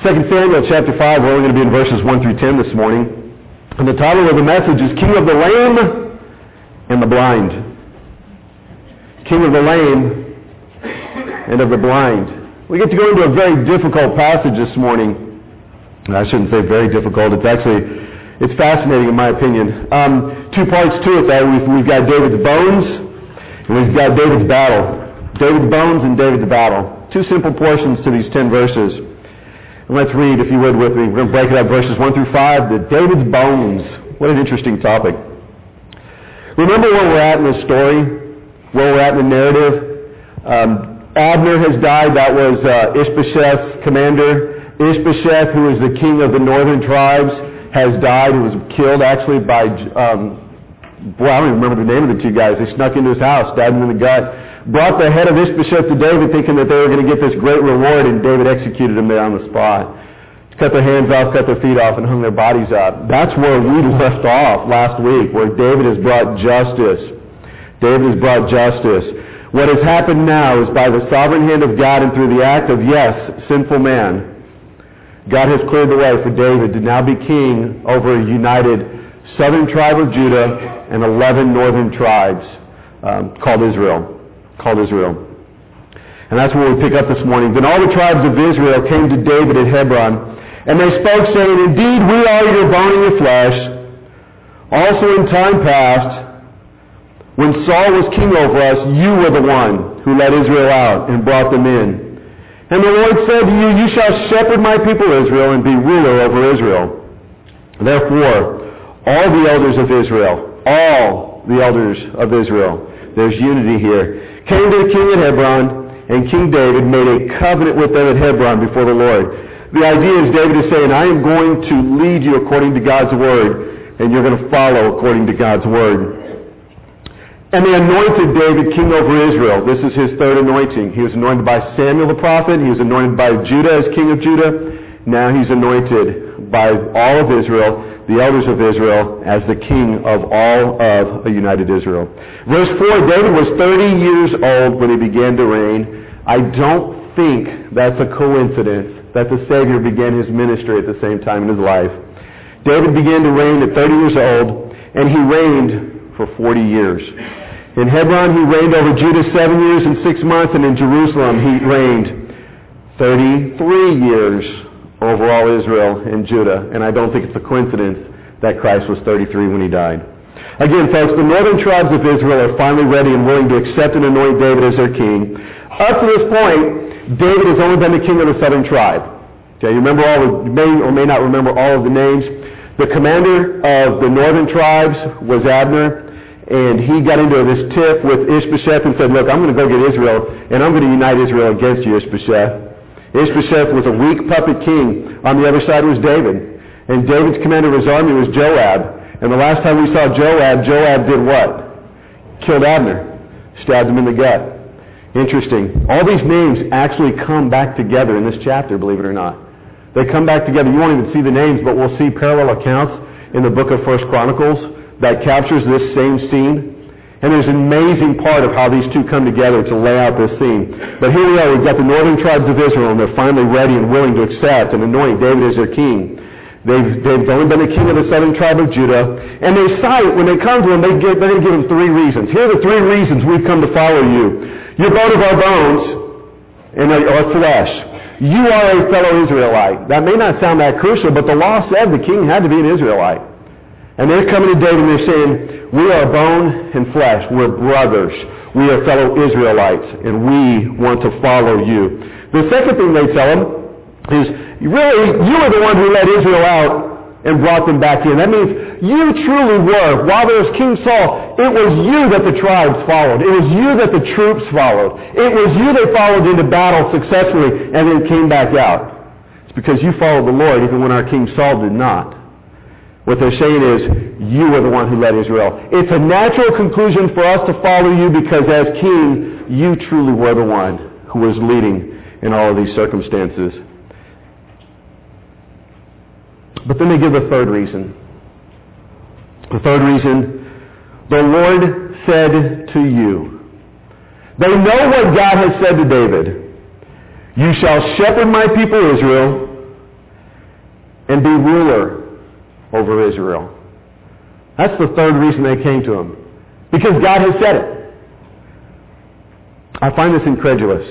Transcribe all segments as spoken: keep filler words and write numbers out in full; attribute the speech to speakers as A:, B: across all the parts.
A: Second Samuel chapter five, we're only going to be in verses one through ten this morning. And the title of the message is King of the Lame and the Blind. King of the Lame and of the Blind. We get to go into a very difficult passage this morning. I shouldn't say very difficult. It's actually, it's fascinating in my opinion. Um, two parts to it though. We've, we've got David's bones and we've got David's battle. David's bones and David's battle. Two simple portions to these ten verses. And let's read, if you would, with me. We're going to break it up, verses one through five. The David's bones. What an interesting topic. Remember where we're at in this story? Where we're at in the narrative? Um, Abner has died. That was uh, Ishbosheth's commander. Ishbosheth, who is the king of the northern tribes, has died. He was killed, actually, by... Um, boy, I don't even remember the name of the two guys. They snuck into his house, stabbed him in the gut. Brought the head of Ishbosheth to David thinking that they were going to get this great reward, and David executed him there on the spot. Cut their hands off, cut their feet off, and hung their bodies up. That's where we left off last week, where David has brought justice. David has brought justice. What has happened now is by the sovereign hand of God and through the act of, yes, sinful man, God has cleared the way for David to now be king over a united southern tribe of Judah and eleven northern tribes um, called Israel. called Israel. And that's where we pick up this morning. Then all the tribes of Israel came to David at Hebron, and they spoke, saying, Indeed, we are your bone and your flesh. Also in time past, when Saul was king over us, you were the one who led Israel out and brought them in. And the Lord said to you, You shall shepherd my people Israel and be ruler over Israel. Therefore, all the elders of Israel, all the elders of Israel, there's unity here, came to the king at Hebron, and King David made a covenant with them at Hebron before the Lord. The idea is David is saying, I am going to lead you according to God's word, and you're going to follow according to God's word. And they anointed David king over Israel. This is his third anointing. He was anointed by Samuel the prophet. He was anointed by Judah as king of Judah. Now he's anointed by all of Israel, the elders of Israel, as the king of all of a united Israel. Verse four, David was thirty years old when he began to reign. I don't think that's a coincidence that the Savior began his ministry at the same time in his life. David began to reign at thirty years old, and he reigned for forty years. In Hebron, he reigned over Judah seven years and six months, and in Jerusalem, he reigned thirty-three years over all Israel and Judah. And I don't think it's a coincidence that Christ was thirty-three when he died. Again, folks, the northern tribes of Israel are finally ready and willing to accept and anoint David as their king. Up to this point, David has only been the king of the southern tribe. Okay, you remember all the, you may or may not remember all of the names. The commander of the northern tribes was Abner, and he got into this tiff with Ishbosheth and said, look, I'm going to go get Israel, and I'm going to unite Israel against you, Ishbosheth. Ishbosheth was a weak puppet king. On the other side was David. And David's commander of his army was Joab. And the last time we saw Joab, Joab did what? Killed Abner. Stabbed him in the gut. Interesting. All these names actually come back together in this chapter, believe it or not. They come back together. You won't even see the names, but we'll see parallel accounts in the book of First Chronicles that captures this same scene. And there's an amazing part of how these two come together to lay out this scene. But here we are. We've got the northern tribes of Israel, and they're finally ready and willing to accept and anoint David as their king. They've, they've only been the king of the southern tribe of Judah. And they cite, when they come to him, they give, they're going to give him three reasons. Here are the three reasons we've come to follow you. You're bone of our bones and our flesh. You are a fellow Israelite. That may not sound that crucial, but the law said the king had to be an Israelite. And they're coming to David and they're saying, we are bone and flesh. We're brothers. We are fellow Israelites, and we want to follow you. The second thing they tell him is, really, you are the one who led Israel out and brought them back in. That means you truly were. While there was King Saul, it was you that the tribes followed. It was you that the troops followed. It was you they followed into battle successfully and then came back out. It's because you followed the Lord even when our King Saul did not. What they're saying is, you are the one who led Israel. It's a natural conclusion for us to follow you because as king, you truly were the one who was leading in all of these circumstances. But then they give a third reason. The third reason, the Lord said to you. They know what God has said to David. You shall shepherd my people Israel and be ruler over Israel. That's the third reason they came to him. Because God has said it. I find this incredulous.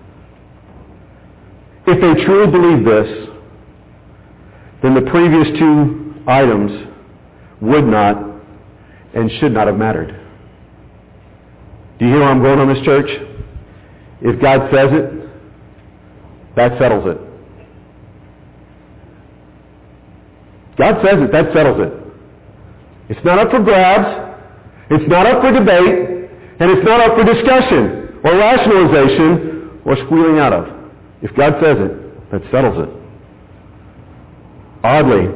A: If they truly believe this, then the previous two items would not and should not have mattered. Do you hear where I'm going on this, church? If God says it, that settles it. God says it, that settles it. It's not up for grabs, it's not up for debate, and it's not up for discussion or rationalization or squealing out of. If God says it, that settles it. Oddly,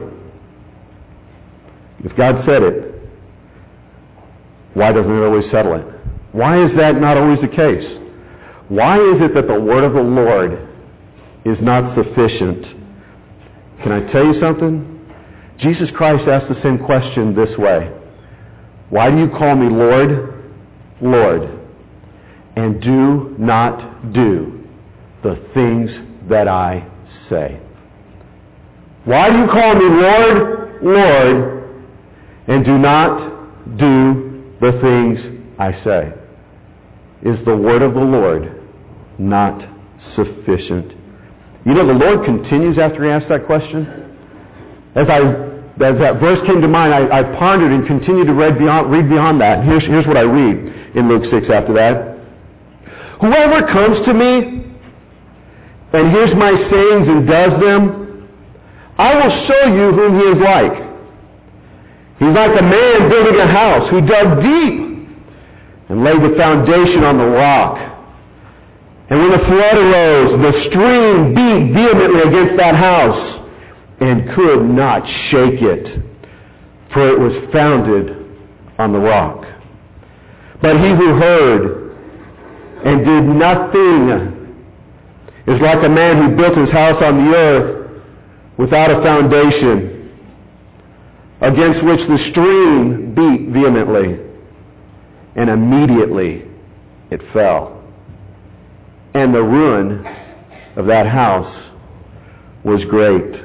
A: if God said it, why doesn't it always settle it? Why is that not always the case? Why is it that the word of the Lord is not sufficient? Can I tell you something? Jesus Christ asked the same question this way. Why do you call me Lord, Lord, and do not do the things that I say? Why do you call me Lord, Lord, and do not do the things I say? Is the word of the Lord not sufficient? You know, the Lord continues after he asks that question. As I, as that verse came to mind, I, I pondered and continued to read beyond, read beyond that. Here's, here's what I read in Luke six after that. Whoever comes to me and hears my sayings and does them, I will show you whom he is like. He's like a man building a house who dug deep and laid the foundation on the rock. And when the flood arose, the stream beat vehemently against that house and could not shake it, for it was founded on the rock. But he who heard and did nothing is like a man who built his house on the earth without a foundation, against which the stream beat vehemently, and immediately it fell. And the ruin of that house was great.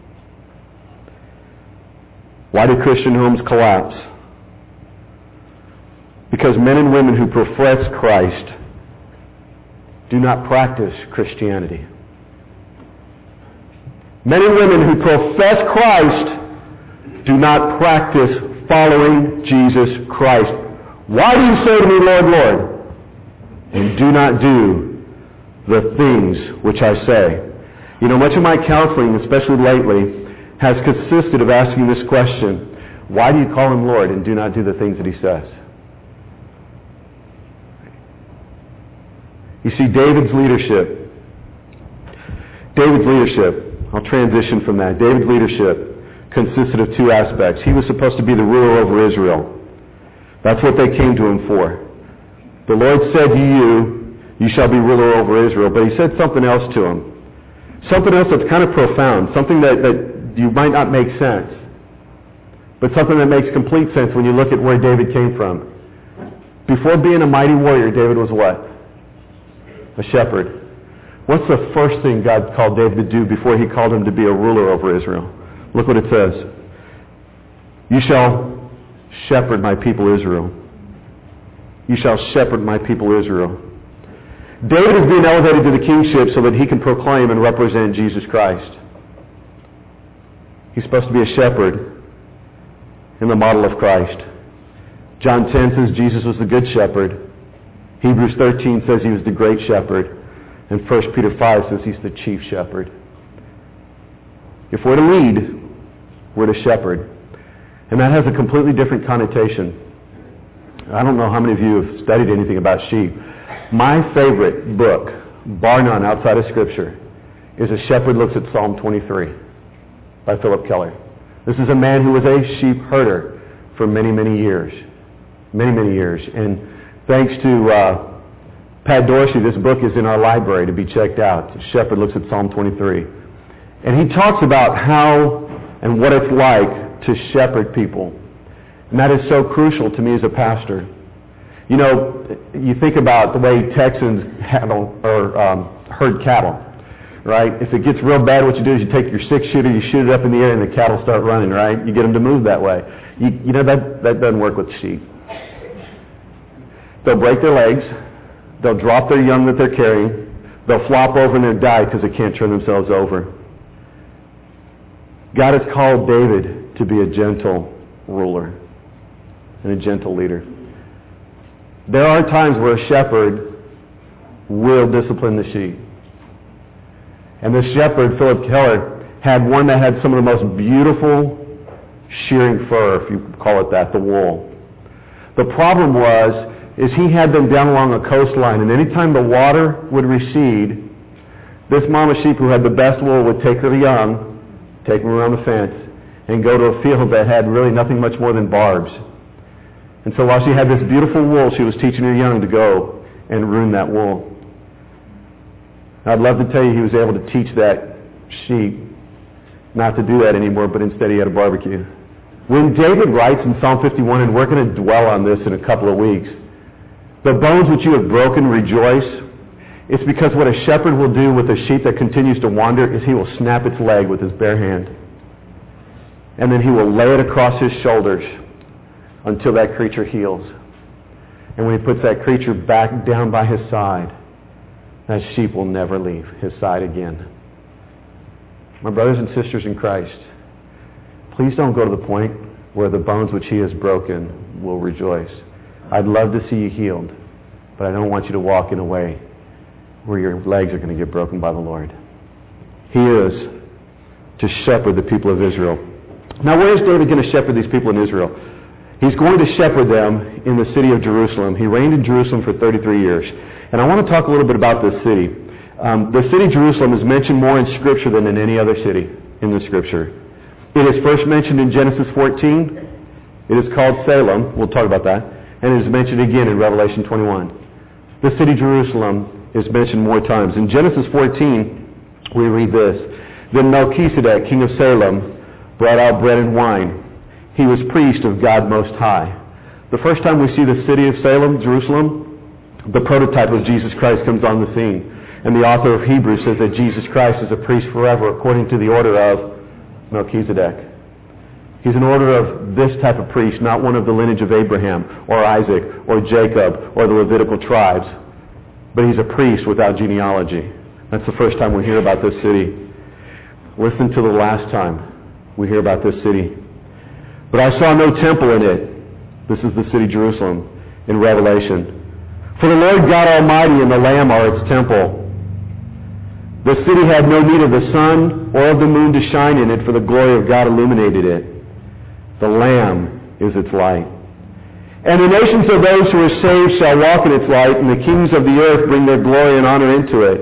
A: Why do Christian homes collapse? Because men and women who profess Christ do not practice Christianity. Men and women who profess Christ do not practice following Jesus Christ. Why do you say to me, Lord, Lord, and do not do the things which I say? You know, much of my counseling, especially lately, has consisted of asking this question: why do you call him Lord and do not do the things that he says? You see, David's leadership, David's leadership, I'll transition from that. David's leadership consisted of two aspects. He was supposed to be the ruler over Israel. That's what they came to him for. The Lord said to you, you shall be ruler over Israel. But he said something else to him. Something else that's kind of profound. Something that, that you might not make sense. But something that makes complete sense when you look at where David came from. Before being a mighty warrior, David was what? A shepherd. What's the first thing God called David to do before he called him to be a ruler over Israel? Look what it says. You shall shepherd my people Israel. You shall shepherd my people Israel. David is being elevated to the kingship so that he can proclaim and represent Jesus Christ. He's supposed to be a shepherd in the model of Christ. John ten says Jesus was the good shepherd. Hebrews thirteen says he was the great shepherd. And First Peter five says he's the chief shepherd. If we're to lead, we're to shepherd. And that has a completely different connotation. I don't know how many of you have studied anything about sheep. My favorite book, bar none outside of Scripture, is A Shepherd Looks at Psalm twenty-three by Philip Keller. This is a man who was a sheep herder for many, many years. Many, many years. And thanks to uh, Pat Dorsey, this book is in our library to be checked out. A Shepherd Looks at Psalm twenty-three. And he talks about how and what it's like to shepherd people. And that is so crucial to me as a pastor. You know, you think about the way Texans handle or um, herd cattle. right? If it gets real bad, what you do is you take your six-shooter, you shoot it up in the air, and the cattle start running, right? You get them to move that way. You, you know, that, that doesn't work with sheep. They'll break their legs. They'll drop their young that they're carrying. They'll flop over and they'll die because they can't turn themselves over. God has called David to be a gentle ruler and a gentle leader. There are times where a shepherd will discipline the sheep. And this shepherd, Philip Keller, had one that had some of the most beautiful shearing fur, if you call it that, the wool. The problem was, is he had them down along a coastline, and anytime the water would recede, this mama sheep who had the best wool would take her young, take them around the fence, and go to a field that had really nothing much more than barbs. And so while she had this beautiful wool, she was teaching her young to go and ruin that wool. I'd love to tell you he was able to teach that sheep not to do that anymore, but instead he had a barbecue. When David writes in Psalm fifty-one, and we're going to dwell on this in a couple of weeks, the bones which you have broken rejoice, it's because what a shepherd will do with a sheep that continues to wander is he will snap its leg with his bare hand. And then he will lay it across his shoulders until that creature heals. And when he puts that creature back down by his side, that sheep will never leave his side again. My brothers and sisters in Christ, please don't go to the point where the bones which he has broken will rejoice. I'd love to see you healed, but I don't want you to walk in a way where your legs are going to get broken by the Lord. He is to shepherd the people of Israel. Now, where is David going to shepherd these people in Israel? He's going to shepherd them in the city of Jerusalem. He reigned in Jerusalem for thirty-three years. And I want to talk a little bit about this city. Um, the city Jerusalem is mentioned more in Scripture than in any other city in the Scripture. It is first mentioned in Genesis fourteen. It is called Salem. We'll talk about that. And it is mentioned again in Revelation twenty-one. The city Jerusalem is mentioned more times. In Genesis fourteen, we read this. Then Melchizedek, king of Salem, brought out bread and wine. He was priest of God Most High. The first time we see the city of Salem, Jerusalem, the prototype of Jesus Christ comes on the scene. And the author of Hebrews says that Jesus Christ is a priest forever according to the order of Melchizedek. He's an order of this type of priest, not one of the lineage of Abraham or Isaac or Jacob or the Levitical tribes. But he's a priest without genealogy. That's the first time we hear about this city. Listen to the last time we hear about this city. But I saw no temple in it. This is the city Jerusalem in Revelation. For the Lord God Almighty and the Lamb are its temple. The city had no need of the sun or of the moon to shine in it, for the glory of God illuminated it. The Lamb is its light. And the nations of those who are saved shall walk in its light, and the kings of the earth bring their glory and honor into it.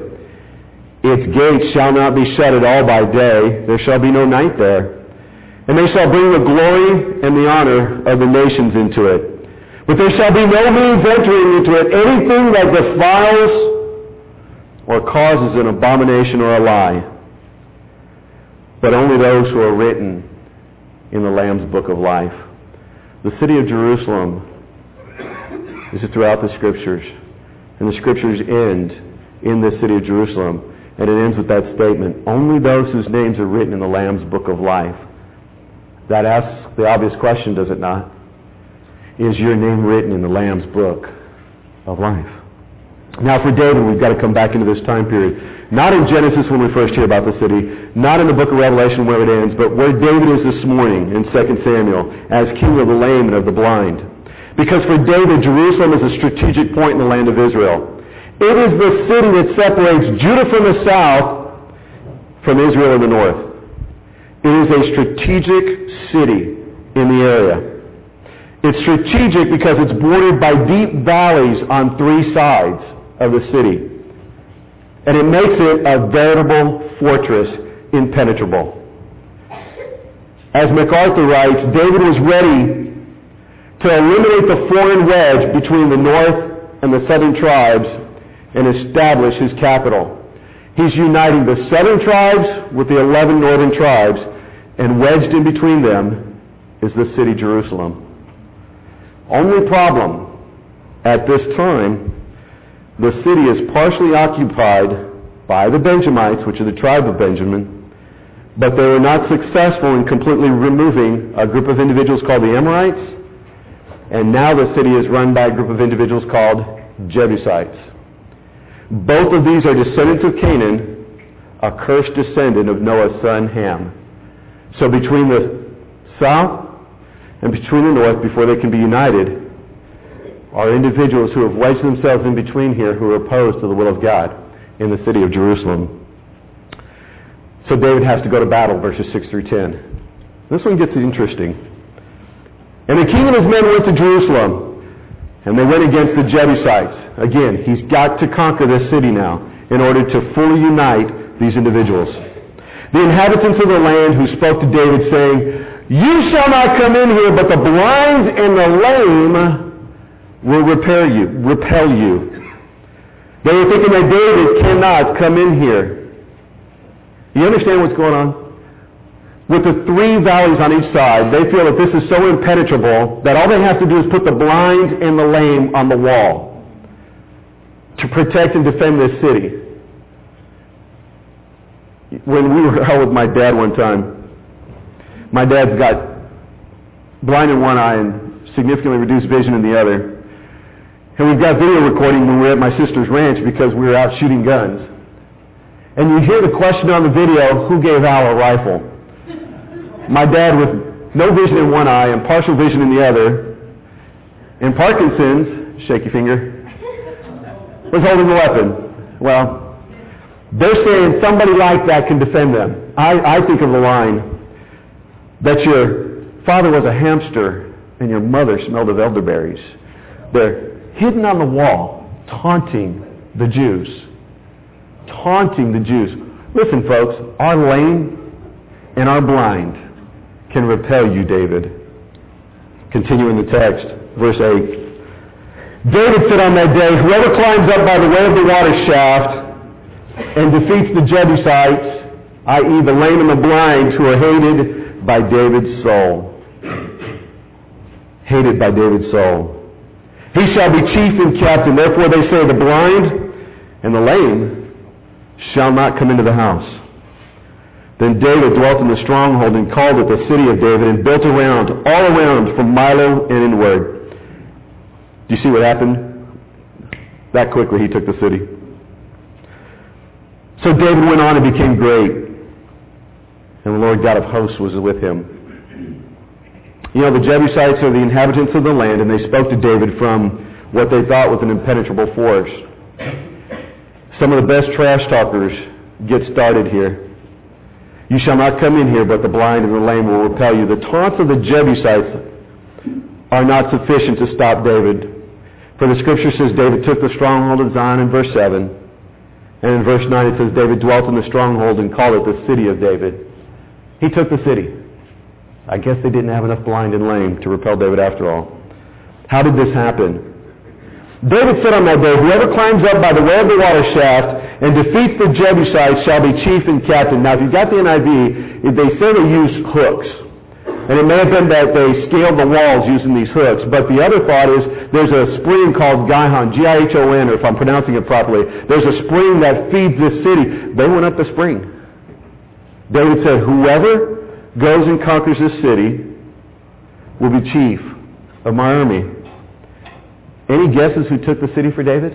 A: Its gates shall not be shut at all by day. There shall be no night there. And they shall bring the glory and the honor of the nations into it. But there shall be no means entering into it anything that defiles or causes an abomination or a lie, but only those who are written in the Lamb's book of life. The city of Jerusalem is throughout the Scriptures, and the Scriptures end in the city of Jerusalem, and it ends with that statement, only those whose names are written in the Lamb's book of life. That asks the obvious question, does it not? Is your name written in the Lamb's book of life? Now for David, we've got to come back into this time period. Not in Genesis when we first hear about the city, not in the book of Revelation where it ends, but where David is this morning in Second Samuel as king of the lame and of the blind. Because for David, Jerusalem is a strategic point in the land of Israel. It is the city that separates Judah from the south from Israel in the north. It is a strategic city in the area. It's strategic because it's bordered by deep valleys on three sides of the city. And it makes it a veritable fortress, impenetrable. As MacArthur writes, David was ready to eliminate the foreign wedge between the north and the southern tribes and establish his capital. He's uniting the southern tribes with the eleven northern tribes, and wedged in between them is the city Jerusalem. Only problem, at this time, the city is partially occupied by the Benjamites, which are the tribe of Benjamin, but they were not successful in completely removing a group of individuals called the Amorites, and now the city is run by a group of individuals called Jebusites. Both of these are descendants of Canaan, a cursed descendant of Noah's son Ham. So between the south and between the north, before they can be united, are individuals who have wedged themselves in between here who are opposed to the will of God in the city of Jerusalem. So David has to go to battle, verses six through ten. This one gets interesting. And the king and his men went to Jerusalem, and they went against the Jebusites. Again, he's got to conquer this city now in order to fully unite these individuals. The inhabitants of the land who spoke to David, saying, "You shall not come in here, but the blind and the lame will repair you, repel you." They were thinking that David cannot come in here. You understand what's going on? With the three valleys on each side, they feel that this is so impenetrable that all they have to do is put the blind and the lame on the wall to protect and defend this city. When we were out with my dad one time, my dad's got blind in one eye and significantly reduced vision in the other. And we've got video recording when we were at my sister's ranch because we were out shooting guns. And you hear the question on the video, who gave Al a rifle? My dad with no vision in one eye and partial vision in the other, and Parkinson's, shaky finger, was holding the weapon. Well, they're saying somebody like that can defend them. I, I think of the line that your father was a hamster and your mother smelled of elderberries. They're hidden on the wall, taunting the Jews. Taunting the Jews. Listen, folks, our lame and our blind can repel you, David. Continuing the text, verse eight. David said on that day, "Whoever climbs up by the way of the water shaft and defeats the Jebusites, that is the lame and the blind, who are hated by David's soul." Hated by David's soul. "He shall be chief and captain. Therefore they say, the blind and the lame shall not come into the house." Then David dwelt in the stronghold and called it the city of David and built around, all around, from Milo and inward. Do you see what happened? That quickly he took the city. So David went on and became great, and the Lord God of hosts was with him. You know, the Jebusites are the inhabitants of the land, and they spoke to David from what they thought was an impenetrable force. Some of the best trash talkers get started here. "You shall not come in here, but the blind and the lame will repel you." The taunts of the Jebusites are not sufficient to stop David. For the scripture says David took the stronghold of Zion in verse seven. And in verse nine it says David dwelt in the stronghold and called it the city of David. He took the city. I guess they didn't have enough blind and lame to repel David after all. How did this happen? David said on that day, "Whoever climbs up by the way of the water shaft and defeats the Jebusites shall be chief and captain." Now, if you've got the N I V, they say they use hooks. And it may have been that they scaled the walls using these hooks. But the other thought is there's a spring called Gihon, G I H O N, or if I'm pronouncing it properly. There's a spring that feeds this city. They went up the spring. David said, "Whoever goes and conquers this city will be chief of my army." Any guesses who took the city for David?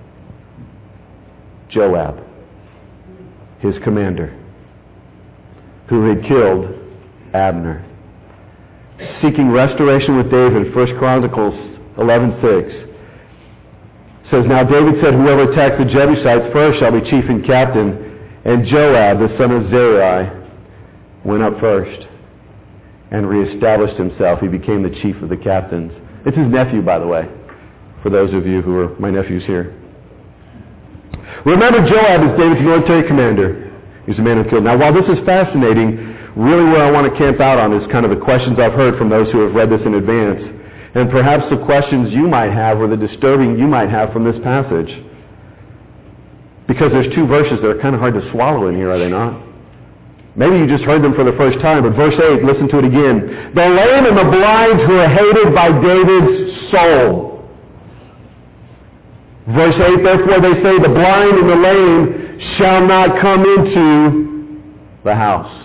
A: Joab, his commander, who had killed Abner. Seeking restoration with David, First Chronicles eleven six says, "Now David said, whoever attacks the Jebusites first shall be chief and captain, and Joab, the son of Zeruiah, went up first and reestablished himself." He became the chief of the captains. It's his nephew, by the way, for those of you who are my nephews here. Remember, Joab is David's military commander. He's a man who killed. Now, while this is fascinating, really where I want to camp out on is kind of the questions I've heard from those who have read this in advance. And perhaps the questions you might have or the disturbing you might have from this passage. Because there's two verses that are kind of hard to swallow in here, are they not? Maybe you just heard them for the first time, but verse eight, listen to it again. "The lame and the blind who are hated by David's soul." Verse eight, "Therefore they say, the blind and the lame shall not come into the house.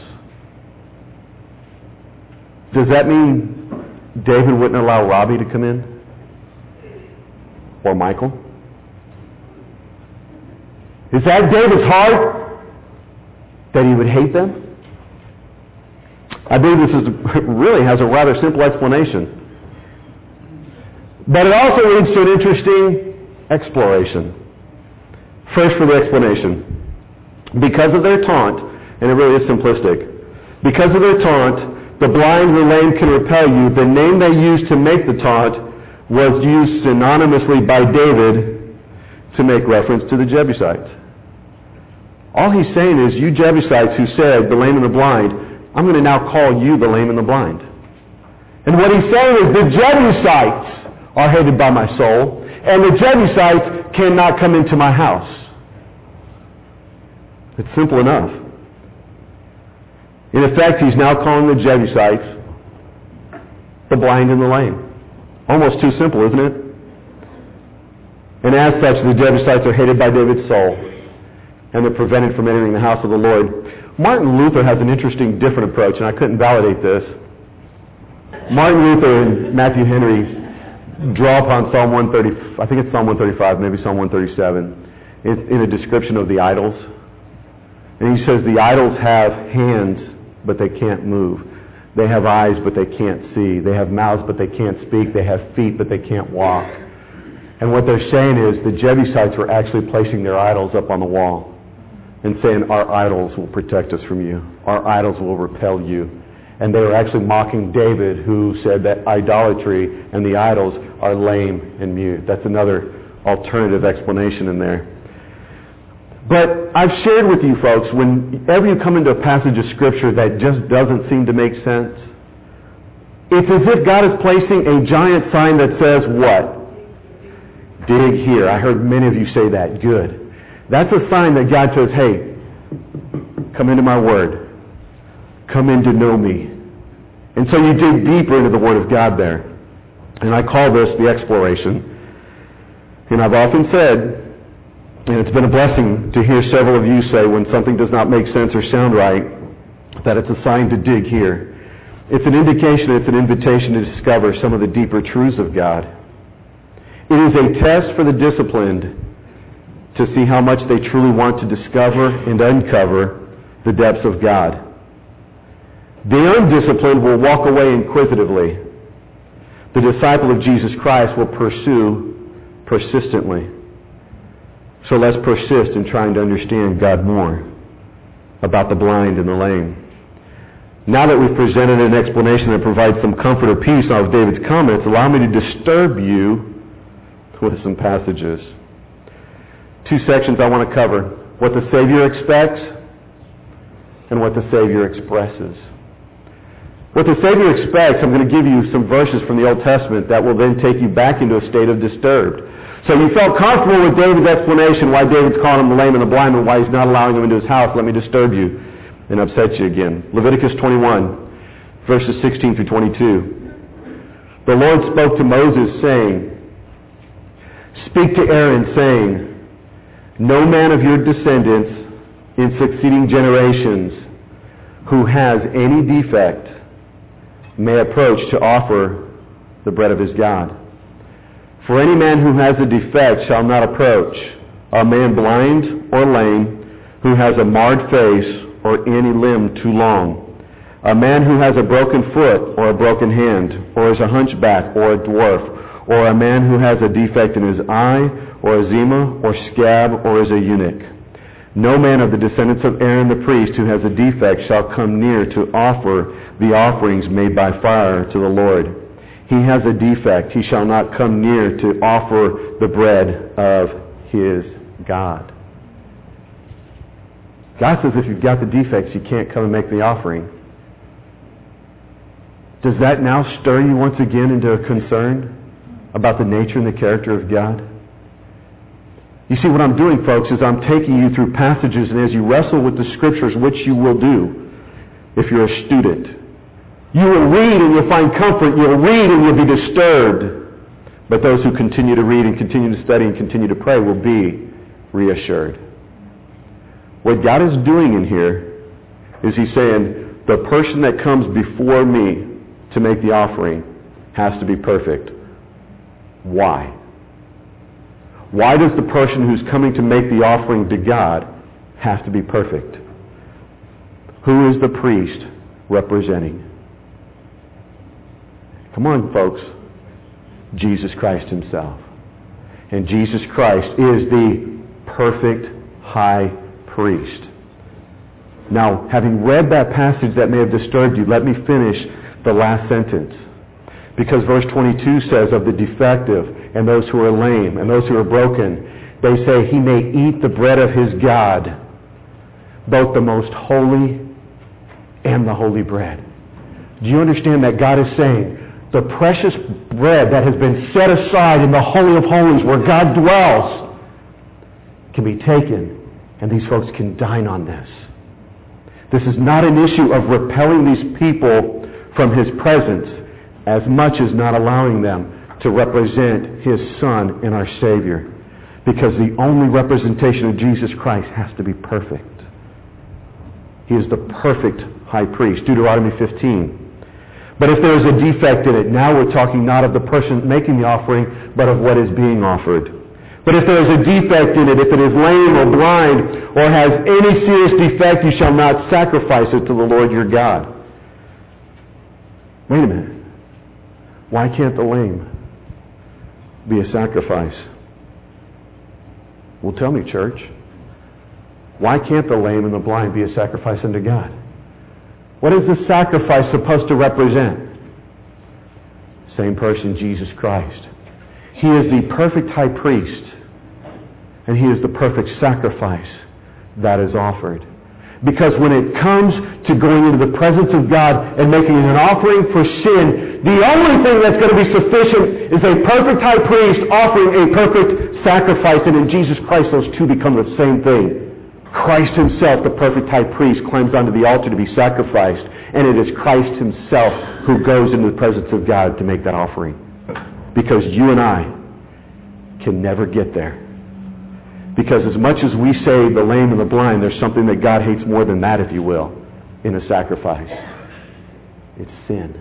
A: Does that mean David wouldn't allow Robbie to come in? Or Michael? Is that David's heart? That he would hate them? I believe this is really has a rather simple explanation. But it also leads to an interesting exploration. First for the explanation. Because of their taunt, and it really is simplistic, because of their taunt, the blind and the lame can repel you. The name they used to make the taunt was used synonymously by David to make reference to the Jebusites. All he's saying is, you Jebusites who said, the lame and the blind, I'm going to now call you the lame and the blind. And what he's saying is, the Jebusites are hated by my soul, and the Jebusites cannot come into my house. It's simple enough. In effect, he's now calling the Jebusites the blind and the lame. Almost too simple, isn't it? And as such, the Jebusites are hated by David's soul, and they're prevented from entering the house of the Lord. Martin Luther has an interesting, different approach, and I couldn't validate this. Martin Luther and Matthew Henry draw upon Psalm one thirty, I think it's Psalm one thirty-five, maybe Psalm one thirty-seven, in, in a description of the idols. And he says the idols have hands, but they can't move. They have eyes, but they can't see. They have mouths, but they can't speak. They have feet, but they can't walk. And what they're saying is the Jebusites were actually placing their idols up on the wall and saying, our idols will protect us from you. Our idols will repel you. And they were actually mocking David, who said that idolatry and the idols are lame and mute. That's another alternative explanation in there. But I've shared with you folks, whenever you come into a passage of Scripture that just doesn't seem to make sense, it's as if God is placing a giant sign that says what? Dig here. I heard many of you say that. Good. That's a sign that God says, hey, come into my Word. Come in to know me. And so you dig deeper into the Word of God there. And I call this the exploration. And I've often said, and it's been a blessing to hear several of you say when something does not make sense or sound right, that it's a sign to dig here. It's an indication, it's an invitation to discover some of the deeper truths of God. It is a test for the disciplined to see how much they truly want to discover and uncover the depths of God. The undisciplined will walk away inquisitively. The disciple of Jesus Christ will pursue persistently. So let's persist in trying to understand God more about the blind and the lame. Now that we've presented an explanation that provides some comfort or peace out of David's comments, allow me to disturb you with some passages. Two sections I want to cover. What the Savior expects and what the Savior expresses. What the Savior expects, I'm going to give you some verses from the Old Testament that will then take you back into a state of disturbed. So you felt comfortable with David's explanation why David's calling him the lame and the blind and why he's not allowing him into his house. Let me disturb you and upset you again. Leviticus twenty-one, verses sixteen through twenty-two. The Lord spoke to Moses, saying, speak to Aaron, saying, no man of your descendants in succeeding generations who has any defect may approach to offer the bread of his God. For any man who has a defect shall not approach, a man blind or lame, who has a marred face or any limb too long, a man who has a broken foot or a broken hand, or is a hunchback or a dwarf, or a man who has a defect in his eye, or eczema, or scab, or is a eunuch. No man of the descendants of Aaron the priest who has a defect shall come near to offer the offerings made by fire to the Lord. He has a defect. He shall not come near to offer the bread of his God. God says if you've got the defects, you can't come and make the offering. Does that now stir you once again into a concern about the nature and the character of God? You see, what I'm doing, folks, is I'm taking you through passages, and as you wrestle with the Scriptures, which you will do if you're a student, you will read and you'll find comfort. You'll read and you'll be disturbed. But those who continue to read and continue to study and continue to pray will be reassured. What God is doing in here is He's saying, the person that comes before me to make the offering has to be perfect. Why? Why does the person who's coming to make the offering to God have to be perfect? Who is the priest representing? Come on, folks. Jesus Christ Himself. And Jesus Christ is the perfect high priest. Now, having read that passage that may have disturbed you, let me finish the last sentence. Because verse twenty-two says of the defective and those who are lame and those who are broken, they say He may eat the bread of His God, both the most holy and the holy bread. Do you understand that God is saying the precious bread that has been set aside in the Holy of Holies where God dwells can be taken and these folks can dine on this. This is not an issue of repelling these people from His presence as much as not allowing them to represent His Son and our Savior, because the only representation of Jesus Christ has to be perfect. He is the perfect high priest. Deuteronomy fifteen. But if there is a defect in it, now we're talking not of the person making the offering, but of what is being offered. But if there is a defect in it, if it is lame or blind or has any serious defect, you shall not sacrifice it to the Lord your God. Wait a minute. Why can't the lame be a sacrifice? Well, tell me, church. Why can't the lame and the blind be a sacrifice unto God? What is the sacrifice supposed to represent? Same person, Jesus Christ. He is the perfect high priest, and He is the perfect sacrifice that is offered. Because when it comes to going into the presence of God and making an offering for sin, the only thing that's going to be sufficient is a perfect high priest offering a perfect sacrifice, and in Jesus Christ those two become the same thing. Christ Himself, the perfect high priest, climbs onto the altar to be sacrificed, and it is Christ Himself who goes into the presence of God to make that offering. Because you and I can never get there. Because as much as we say the lame and the blind, there's something that God hates more than that, if you will, in a sacrifice. It's sin.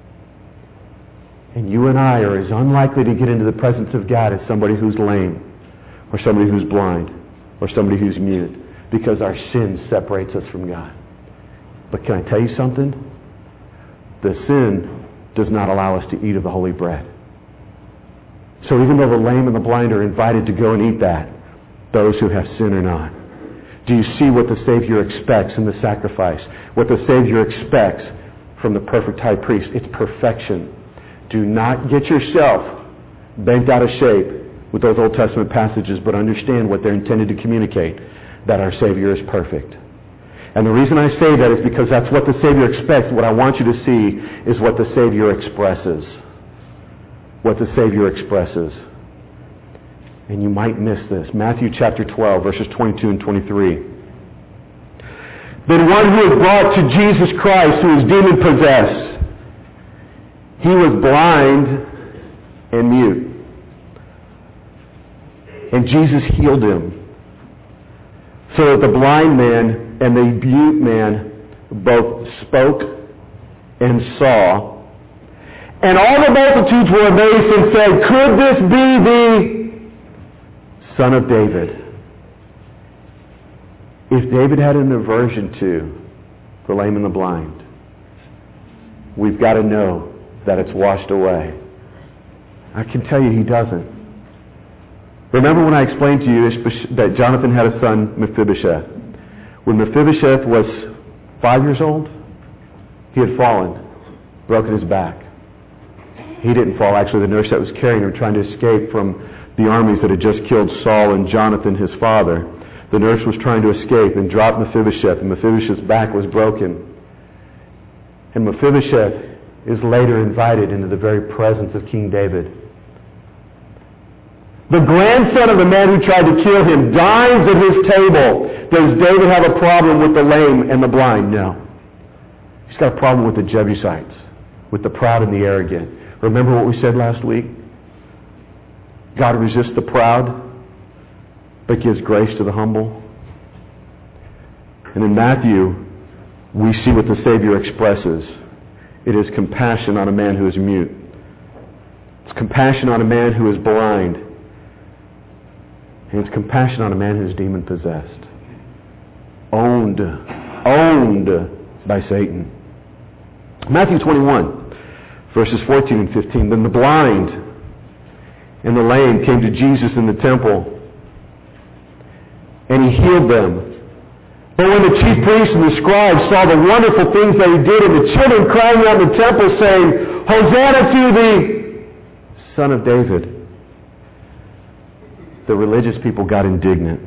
A: And you and I are as unlikely to get into the presence of God as somebody who's lame, or somebody who's blind, or somebody who's mute, because our sin separates us from God. But can I tell you something? The sin does not allow us to eat of the holy bread. So even though the lame and the blind are invited to go and eat that, those who have sin are not. Do you see what the Savior expects in the sacrifice? What the Savior expects from the perfect high priest? It's perfection. Do not get yourself bent out of shape with those Old Testament passages, but understand what they're intended to communicate, that our Savior is perfect. And the reason I say that is because that's what the Savior expects. What I want you to see is what the Savior expresses. What the Savior expresses. And you might miss this. Matthew chapter twelve, verses twenty-two and twenty-three. Then one who was brought to Jesus Christ, who was demon-possessed, he was blind and mute. And Jesus healed him, so that the blind man and the mute man both spoke and saw. And all the multitudes were amazed and said, "Could this be the Son of David?" If David had an aversion to the lame and the blind, we've got to know that it's washed away. I can tell you he doesn't. Remember when I explained to you that Jonathan had a son, Mephibosheth. When Mephibosheth was five years old, he had fallen, broken his back. He didn't fall. Actually, the nurse that was carrying him, trying to escape from the armies that had just killed Saul and Jonathan, his father, the nurse was trying to escape and dropped Mephibosheth, and Mephibosheth's back was broken. And Mephibosheth is later invited into the very presence of King David. The grandson of the man who tried to kill him dines at his table. Does David have a problem with the lame and the blind? No. He's got a problem with the Jebusites, with the proud and the arrogant. Remember what we said last week? God resists the proud, but gives grace to the humble. And in Matthew, we see what the Savior expresses. It is compassion on a man who is mute. It's compassion on a man who is blind. And it's compassion on a man who is demon-possessed. Owned. Owned by Satan. Matthew twenty-one, verses fourteen and fifteen. Then the blind and the lame came to Jesus in the temple, and he healed them. But when the chief priests and the scribes saw the wonderful things that he did, and the children crying out in the temple, saying, Hosanna to the Son of David, the religious people got indignant.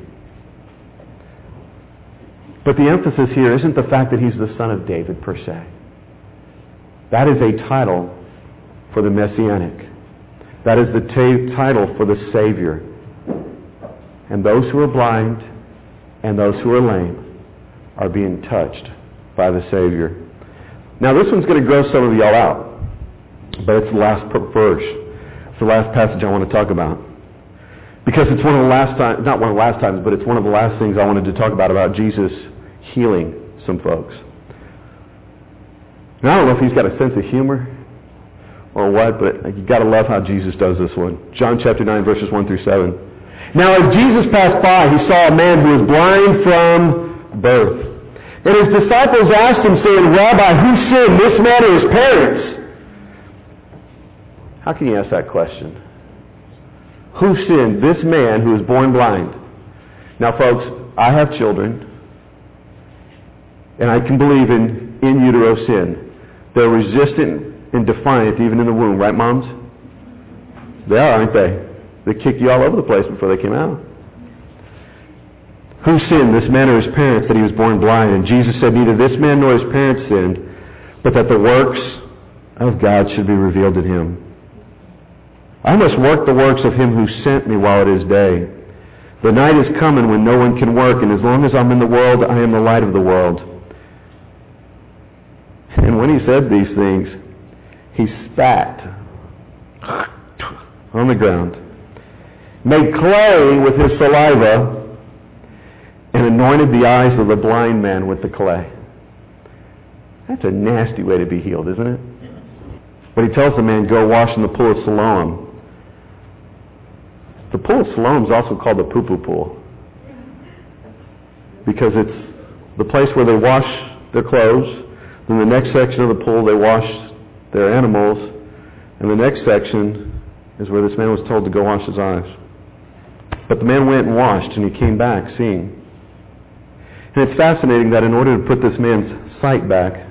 A: But the emphasis here isn't the fact that he's the Son of David per se. That is a title for the Messianic. That is the t- title for the Savior. And those who are blind and those who are lame are being touched by the Savior. Now this one's going to gross some of y'all out, but it's the last verse. It's the last passage I want to talk about. Because it's one of the last times, not one of the last times, but it's one of the last things I wanted to talk about, about Jesus healing some folks. Now I don't know if he's got a sense of humor or what, but you got to love how Jesus does this one. John chapter nine, verses one through seven. Now as Jesus passed by, he saw a man who was blind from birth. And his disciples asked him, saying, Rabbi, who sinned, this man or his parents? How can you ask that question? Who sinned, this man who was born blind? Now, folks, I have children, and I can believe in in utero sin. They're resistant and defiant even in the womb, right, moms? They are, aren't they? They kick you all over the place before they came out. Who sinned, this man or his parents, that he was born blind? And Jesus said, neither this man nor his parents sinned, but that the works of God should be revealed in him. I must work the works of him who sent me while it is day. The night is coming when no one can work, and as long as I'm in the world, I am the light of the world. And when he said these things, he spat on the ground, made clay with his saliva, and anointed the eyes of the blind man with the clay. That's a nasty way to be healed, isn't it? But he tells the man, go wash in the pool of Siloam. The pool of Siloam is also called the poo-poo pool, because it's the place where they wash their clothes. Then the next section of the pool, they wash their animals. And the next section is where this man was told to go wash his eyes. But the man went and washed, and he came back seeing. And it's fascinating that in order to put this man's sight back,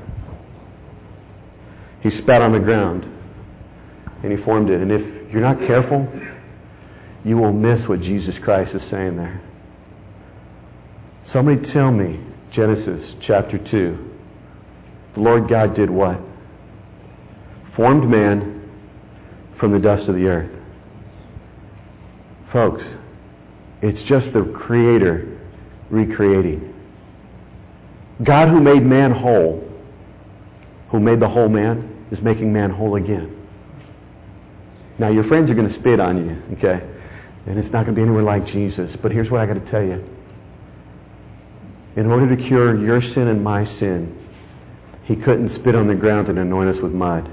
A: he spat on the ground, and he formed it. And if you're not careful, you will miss what Jesus Christ is saying there. Somebody tell me, Genesis chapter two, the Lord God did what? Formed man from the dust of the earth. Folks, it's just the Creator recreating. God who made man whole, who made the whole man, is making man whole again. Now your friends are going to spit on you, okay? And it's not going to be anywhere like Jesus. But here's what I got to tell you. In order to cure your sin and my sin, he couldn't spit on the ground and anoint us with mud.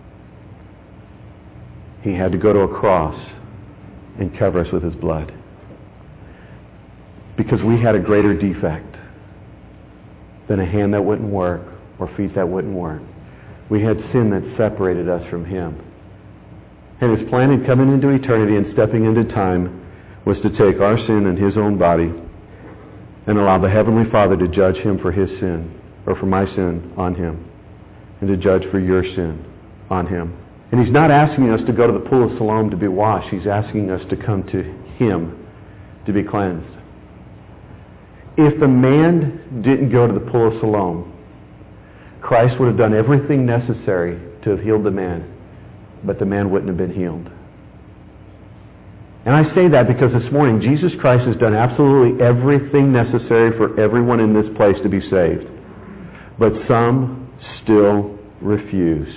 A: He had to go to a cross and cover us with his blood. Because we had a greater defect than a hand that wouldn't work or feet that wouldn't work. We had sin that separated us from him. And his plan in coming into eternity and stepping into time was to take our sin in his own body and allow the Heavenly Father to judge him for his sin, or for my sin on him, and to judge for your sin on him. And he's not asking us to go to the pool of Siloam to be washed. He's asking us to come to him to be cleansed. If the man didn't go to the pool of Siloam, Christ would have done everything necessary to have healed the man, but the man wouldn't have been healed. And I say that because this morning Jesus Christ has done absolutely everything necessary for everyone in this place to be saved. But some still refuse.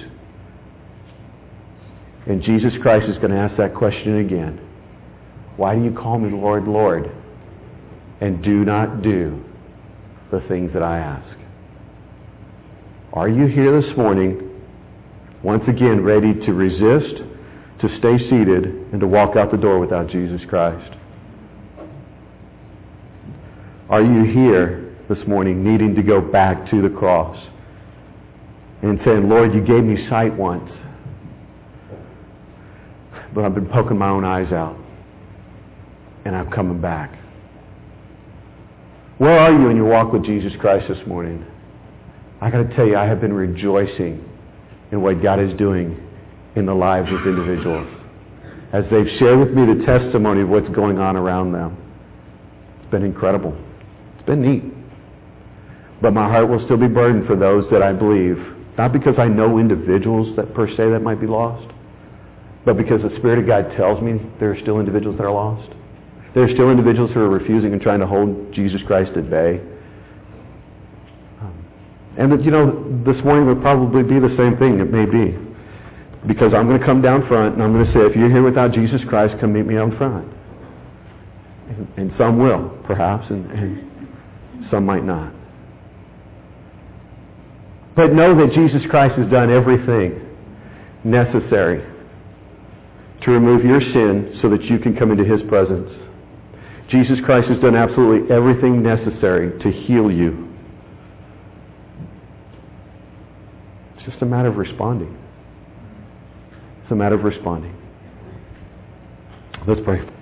A: And Jesus Christ is going to ask that question again. Why do you call me Lord, Lord, and do not do the things that I ask. Are you here this morning, once again, ready to resist, to stay seated, and to walk out the door without Jesus Christ? Are you here this morning needing to go back to the cross and saying, Lord, you gave me sight once, but I've been poking my own eyes out, and I'm coming back. Where are you in your walk with Jesus Christ this morning? I got to tell you, I have been rejoicing in what God is doing in the lives of individuals as they've shared with me the testimony of what's going on around them. It's been incredible. It's been neat. But my heart will still be burdened for those that I believe, not because I know individuals that per se that might be lost, but because the Spirit of God tells me there are still individuals that are lost. There are still individuals who are refusing and trying to hold Jesus Christ at bay. Um, and that, you know, this morning will probably be the same thing. It may be. Because I'm going to come down front and I'm going to say, if you're here without Jesus Christ, come meet me out front. And, and some will, perhaps, and, and some might not. But know that Jesus Christ has done everything necessary to remove your sin so that you can come into His presence. Jesus Christ has done absolutely everything necessary to heal you. It's just a matter of responding. It's a matter of responding. Let's pray.